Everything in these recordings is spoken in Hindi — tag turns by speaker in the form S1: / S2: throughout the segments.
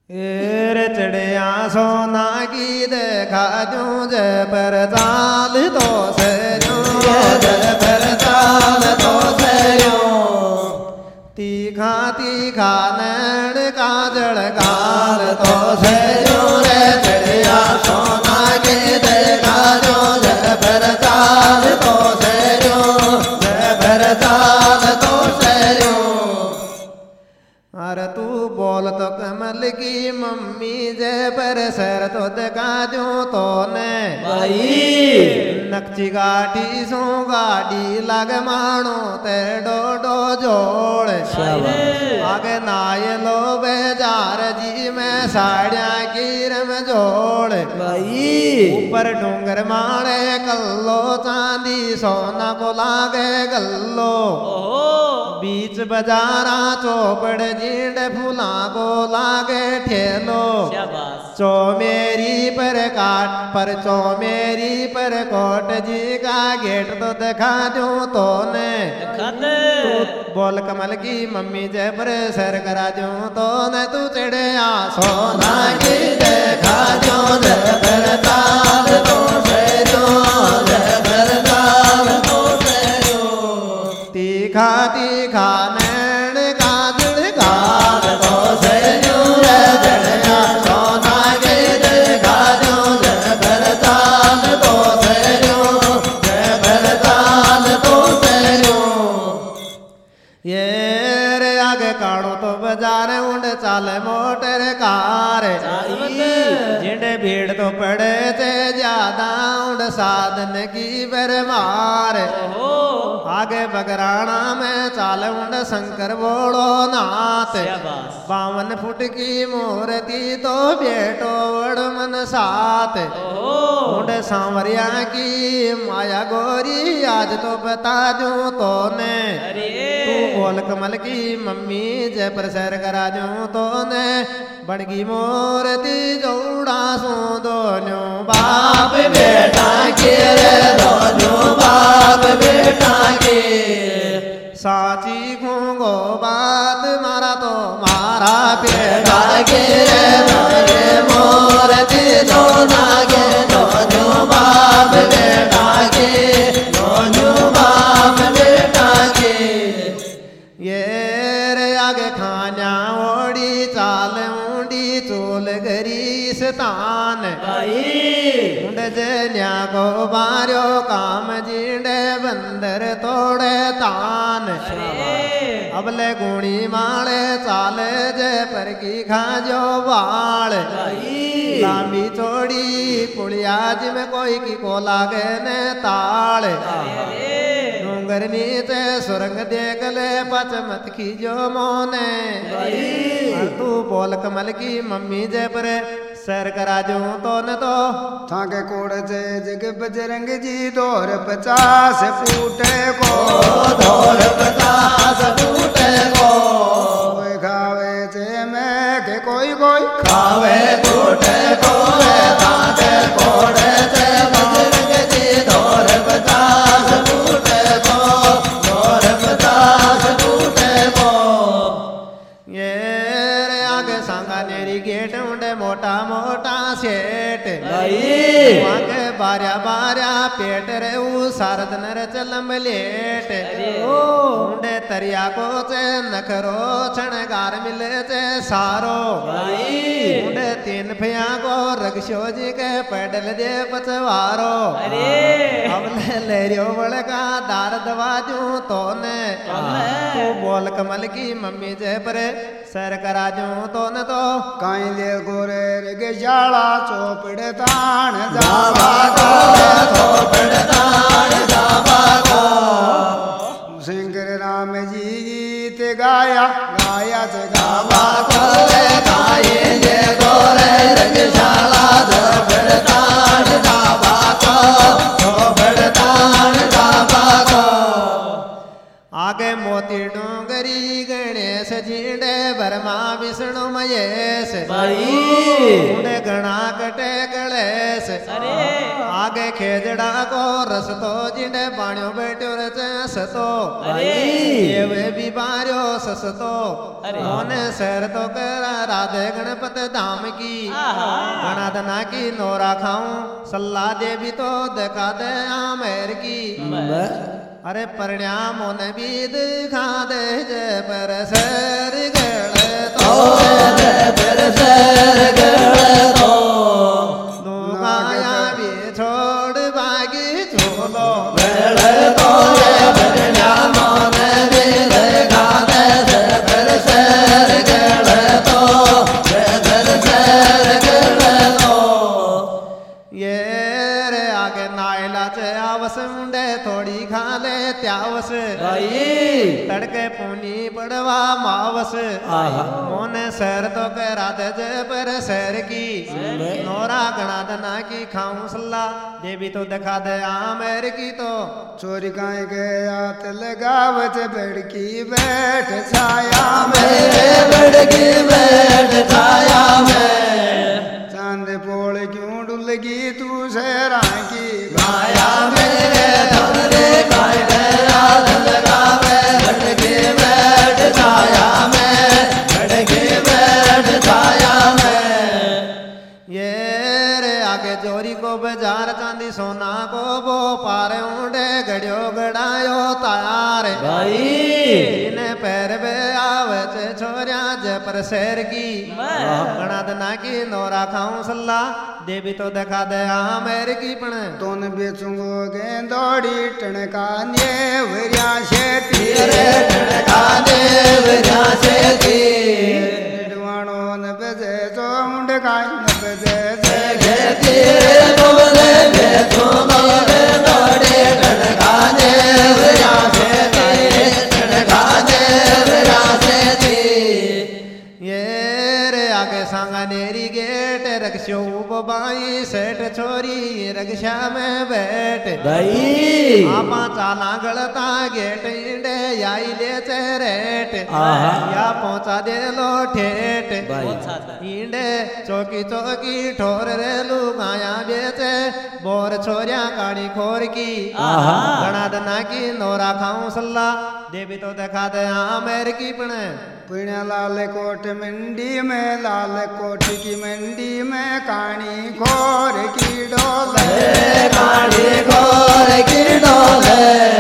S1: एर चढ़िया सोना की देखा जो जय पर चाल तो सरो जय पर चाल तो सरो तीखा तीखा नैन काजल गाल तो सरो रे चढ़िया सोना की देखा जो जय पर चाल तो सरो जय पर चाल तो सरो। अरे तू बोल तो कमल की मम्मी जय पर सर तो दिखा दो तो ने
S2: भाई
S1: नक्ची गाड़ी सो गाड़ी लग मानो ते डो जोड़ आगे नाय लो बेजार जी में साड़िया की रम जोड़
S2: भाई
S1: ऊपर डूंगर मारे कल्लो चांदी सोना को लागे गल्लो बीच बाजारा चौपड़ जींड फूला को लागे ठेलो चो मेरी पर कोट जी का गेट तो दिखा दूं तो ने तू बोल कमल की मम्मी जय पर सर करा दूं तो ने तू चढ़े आ सोना की देखा दूं जय पर ताल तो जय पर ताल तो तीखा तीखा नैन काजल गाल तो सरो रे चढ़िया सोना के देखा जो जय पर ताल तो सरो जय पर ताल तो सरो। ये रे आगे काड़ो तो बाजार उंड चाल मोटर कार जिंडे भीड़ तो पड़े थे ज्यादा उंड साधन की बरमार आगे बगराना में चाल उंड शंकर बोलो नाथ 52 फुट की मूर्ति तो बेटो वड़ मन साथ उंड सांवरिया की माया गोरी आज तो बता दूं तो ने तू बोल कमल की मम्मी जय पर सैर करा दूं तो ने बड़गी मूर्ति जोड़ा सो दोनों बाप बेटा के रे दोनों बाप बेटा के साची घूंगो बात मारा तो मारा बेटा के रे दोनों मूर्ति जोड़ा के दोनों बाप बेटा के दोनों बाप बेटा के। ये रे आगे खाना ओड़ी चाल ऊंडी चोल गरी स्थान उंड जन्या को बारो काम जींडे बंदर तोड़े तान अबले गुणी माले चाले जय पर की खाजो बाल लांबी चोड़ी पुड़िया जिम कोई की को लागे ने ताल डूंगर नीचे सुरंग देख ले पच मत खीजो मोने तू बोल कमल की मम्मी जय पर सैर करा जो तो न तो
S3: थाके कोड़ से जग बजरंग जी दौर 50 फूटे को
S1: दौर 50 फूटे को
S3: कोई खावे से मैं के कोई कोई
S1: खावे फूटे को थाके कोड़ से बजरंग जी दौर 50 फूटे को दौर 50 फूटे को। ये रे आगे सांगा नेरी गेट उंडे मोटा मोटा सेठ आगे बार्या बार्या पेट रे ऊ सारद नर चलम लेट उंडे तरिया को चे नखरो छणगार मिले चे सारो उंडे 3 भैया को रगशो जी के पैडल दे पचवारो अब लेरियो बड़का दार दवा दूं तो ने तू बोल कमल की मम्मी जय पर सैर करा दूं तो न तो
S3: काई ले गोरे रे शाला चौपड़ तान
S1: जावा को चौपड़ तान जावा को
S3: शंकर राम जी गीत गाया से
S1: जावा को गाये ये गोरे रे शाला चौपड़ तान जावा को चौपड़ तान जावा को। आगे मोती डोंगरी गणेश जींडे बर्मा विष्णु महेश
S2: भाई
S1: मुंडे घना कटे गलेस आगे खेजड़ा को रस तो जिंडे बाणियों बैठो रचे सतो ये वे भी बारियो ससतो मोने शहर तो करा राधे गणपत धाम की गणा दना की नोरा खाऊं सल्ला देवी तो देखा दे आमेर की अरे परिणाम होने भी दिखा दे जय पर सर गड़ तो जय पर सर गड़ तो दुगाया भी छोड़ बागी छोलो गड़ तो जय परिणाम होने भी दिखा दे जय पर सर गड़ तो जय पर सर गड़ तो ये रे आगे नायला चे आवस मुंडे थोड़ी खा ले त्यावस तड़के पूनी पड़वा मावस मोने शहर तो कह राधे जय पर शहर की नोरा गणा दना की खाऊं सल्ला देवी तो दिखा दे आमेर की तो
S3: चोरी काए के हाथ लगावत बड़की बैठ छाया मेरे
S1: बड़की बैठ छाया में
S3: चांद पोल क्यों डुलगी तू शहरा की
S1: माया मेरे धमरे काय गया लगावे बड़की बैठ छाया में बड़की बैठ छाया में ये रे आगे चोरी को बाजार चांदी सोना को वो पारे ऊंडे गड़ियो गड़ायो तार
S2: भाई
S1: इन्हें पैर पे आवत छोरिया जय पर शहर की गणा दना की नोरा खाऊं सल्ला देवी तो दिखा दे आमेर की पण
S3: तोन बेचूंगो गेंदोड़ी टणका नेवरिया शेती
S1: रे टणका नेवरिया शेती
S3: डवाणो न बजे जो मुंड काई न बजे से
S1: खेती रे बोले बेचूंगो गेंदोड़ी टणका नेवरिया शेती टणका नेवरिया शेती ये रे आगे सांगा नेरी गेट रक्षो बाई सेठ छोरी रक्षा में बैठ
S2: भाई
S1: आपा चाला गलता गेट इंडे याई ले चेरेट या पहुंचा दे लो ठेठ इंडे चौकी चौकी ठोर रे लुगाया बेचे बोर छोरिया काड़ी खोर की गणा दना की नोरा खाऊं सल्ला देवी तो दिखा दे आमेर की पण
S3: पुण्य लाल कोट मंडी में लाल कोट की मंडी में कानी खोर की डोले
S1: काड़ी खोर की डोले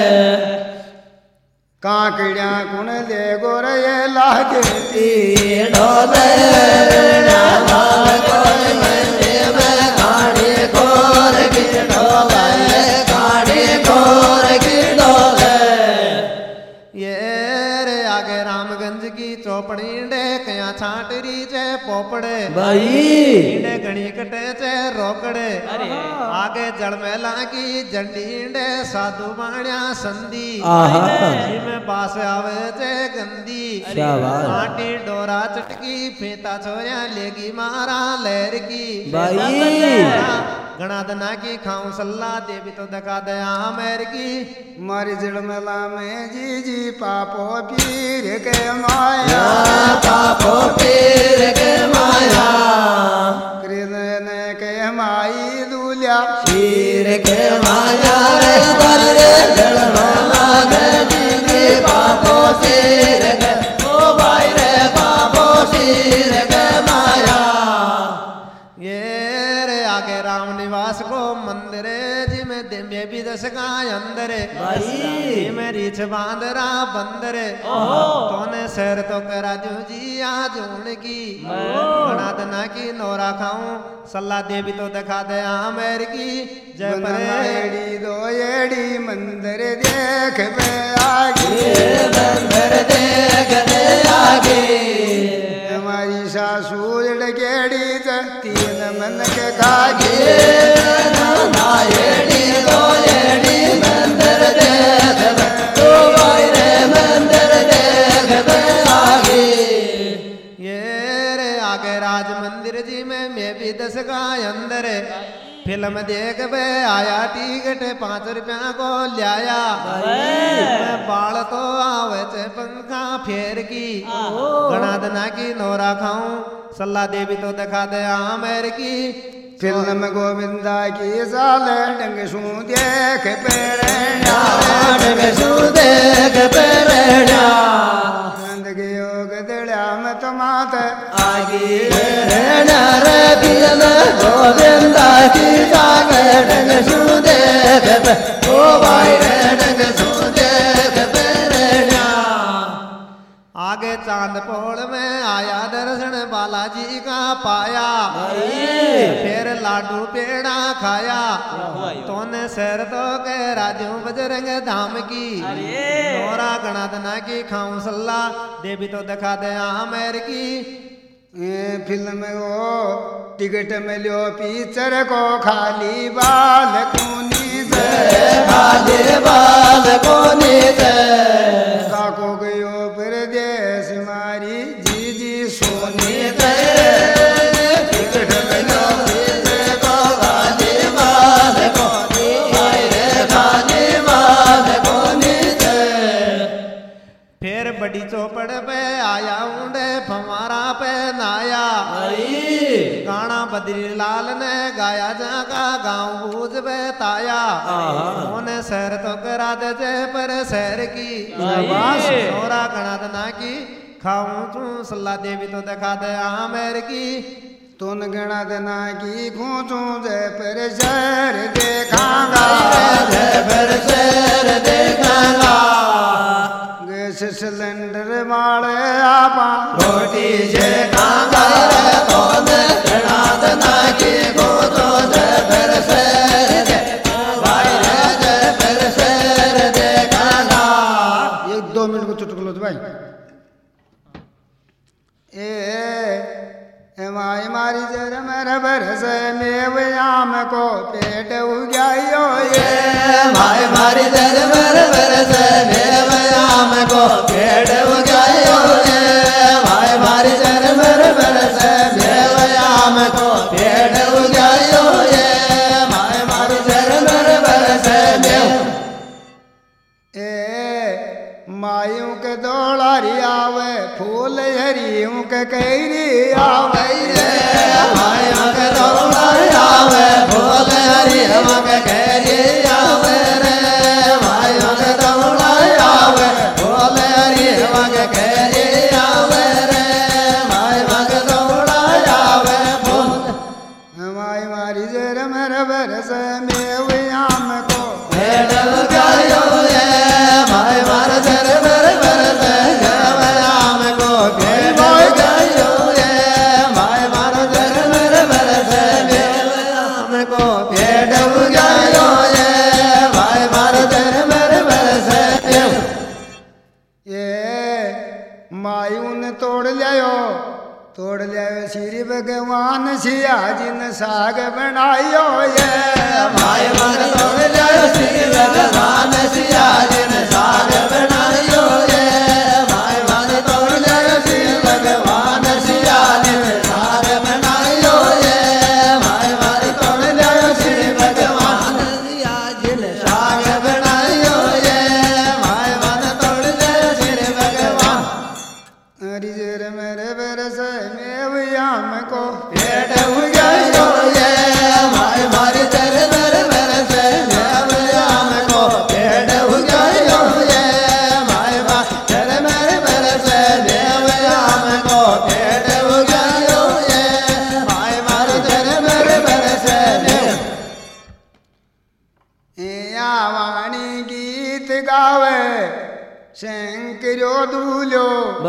S3: काकड़िया कुण दे गोर ये लागे
S1: डोले लाल कोट मंडी में काड़ी खोर की डोले काड़ी खोर की डोले ये रे आगे रामगंज की चौपड़ी डे कया छाटरी चे पोपड़े
S2: भाई
S1: डे गणी कटे चे रोकड़े आगे जड़मेला की जंडी डे साधु बाणिया संधी में बास आवे चे गंदी आटी डोरा चटकी फेता छोरिया लेगी मारा लहर की
S2: भाई
S1: गणा दना की खाऊं सल्ला देवी तो दिखा दे आमेर की
S3: मारी जड़मेला में जी जी पापो पीर के माया
S1: पापो पीर के माया
S3: कृष्ण के माई दूलिया
S1: पीर के माया रे बरे जड़मेला जी पापो पीर के ओ भाई रे पापो पीर के माया ये रे आगे राम निवास को मंदिर जी में दिव्य भी दस का अंदर
S2: भाई
S1: में रीछ बांदरा बंदर तोने सैर तो करा दू जी आज उनकी बना दना की नोरा खाऊं सल्ला देवी तो दिखा दे आमेर की जय
S3: एड़ी दो एड़ी मंदिर देख पे आगे
S1: मंदिर देख दे आगे
S3: हमारी सासू गेड़ी तीन मन के कागे
S1: एड़ी दो एड़ी मंदिर देख तो भाई रे मंदिर देख दे आगे ये रे आगे राज मंदिर जी में मैं भी दस का अंदर फिल्म देख बे आया टिकट 5 रुपया को लिया मैं बाल तो आवे चे पंखा फेर की गणा दना की नोरा खाऊं सल्ला देवी तो दिखा दे आमेर की
S3: फिल्म गोविंदा की साल डंग सू देख पेरण्या
S1: डंग सू देख पेरण्या
S3: जिंदगी योग दड़ा में तो मात
S1: आगे रहना रे फिल्म गोविंदा की साल डंग सू देख ओ भाई रे डंग सू देख पेरण्या आगे चांद पोल में आया दर्शन बालाजी का पाया फिर लाडू पेड़ा खाया तोने सर तो के राजू बजरंग धाम की नोरा गणादना की खाऊं सल्ला देवी तो दिखा दे आमेर की
S3: फिल्म वो टिकट में लियो पिक्चर को खाली बाल कोनी से
S1: खाली बाल कोनी से
S3: काको गयो परदेश मारी जी जी सोनी से
S1: टिकट में लियो पिक्चर को खाली बाल कोनी रे खाली बाल कोनी से फिर बड़ी चौपड़ पे आया ऊंडे फमारा पे नाया गाना बद्रीलाल ने गाया जागा गाँव बूझ बताया उन्हें सैर तो करा दे जे पर सैर की नोरा गणा दना की खाऊं तू सल्ला देवी तो दिखा दे आमेर की
S3: तुन गणा दना की खूचू जय पर शहर देखांगा
S1: जय पर सैर देखांगा
S3: गैस सिलेंडर माले आपा
S1: रोटी से खांगा रे तोने गणा दना की खूचू जय पर सैर दे भाई रे जय पर सैर देखांगा
S3: 1-2 मिनट को चुटकुलो दो भाई ए माई मारी जर मेरे बरस में आम को पेट उगायो ये
S1: भाई मारी दर बर बरस आम को पेट उगायो ये भाई मारी दर बर बरस आम को पेट उगायो ये भाई मारी दर बर बरस
S3: ए मायूं के दौड़ारी आवे फूल हरियों के कैरी आवे
S1: भाई के दौड़ा आवे फूल हरी के कैरी आवे रे भाई के दौड़ा आवे फूल हरी के कैरी आवे रे भाई के दौड़ा आवे फूल
S3: माई मारी जर मेरे बरस में आम को
S1: पेट उगायो ये भाई मार जर बर बरस आम को पेट उगायो ये भाई मार जर बर बरस आम को पेट उगायो ये भाई मार जर बर बरस
S3: ये मायूं ने तोड़ लियो श्री भगवान सिया जिन साग बनायो ये
S1: भाई मार तोड़ लियो श्री भगवान सिया जिन साग बनायो ये भाई मार तोड़ लियो श्री भगवान सिया जिन साग बनायो ये भाई मार तोड़ लियो श्री भगवान सिया जिन साग बनायो ये भाई मार तोड़ लियो श्री भगवान
S3: हरी जर मेरे बरस में आम को
S1: पेट उगायो ये भाई मारी दर बर बरस आम को पेट उगायो ये भाई दर बर बरस आम को पेट उगायो ये भाई मारी दर बर बरस
S3: वाणी गीत गावे शंकरो दूलो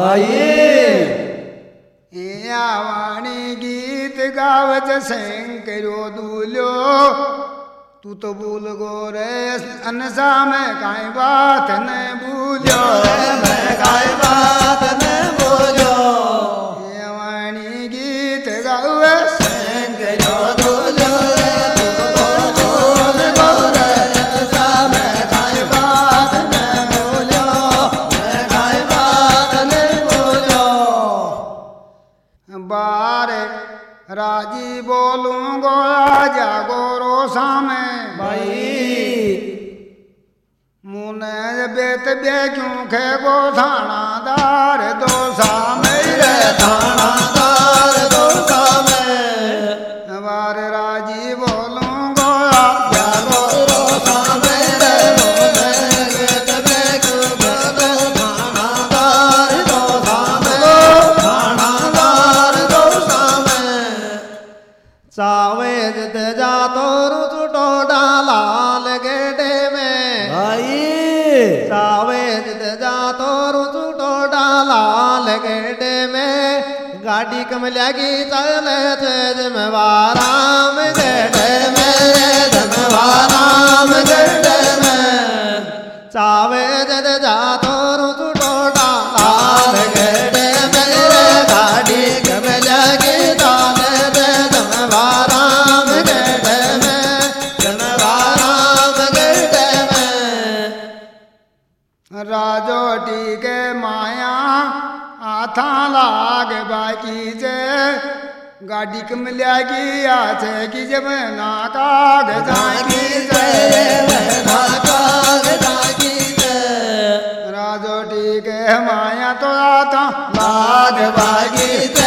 S3: वाणी गीत गावत शंकरो दूलो तू तो भूल गो रे अनसा में काई बात न भूलो
S1: मैं काय बात न बोलो
S3: वाणी गीत गावे
S1: शंकरो दूलो भूल गो रे अनसा में काय बात न बोलो मैं काय बात न बोलो
S3: बार राजी बोलूंगो जागो रोसा में
S2: भाई
S3: मुने बेत बे क्यों खे गो थानादार दोसा मेरे
S1: थानादार दोसा में
S3: वार राजी बोलूंगो
S1: जागो रोसा मेरे बेत बे क्यों खे गो थानादार दोसा में थानादार दोसा में चावे जित जा तो रुचुटो डाला गेडे में
S2: भाई
S1: चावे जित जा तो रुचुटो डाला गेडे में गाड़ी कम लगी चले थे जिम्मेवाराम गेडे में जिम्मेवाराम गेडे में चावे जित जा तो रुचुटो डाला गेडे में गाड़ी कम लगी चले थे जिम्मेवाराम गेडे में जिम्मेवाराम गेडे में
S3: राजोटी के माया आथा लाग बाकी जे गाड़ी के मिलेगी आछे की जब ना काग जाकी जे राजोटी के माया तो आथा
S1: लाग बागी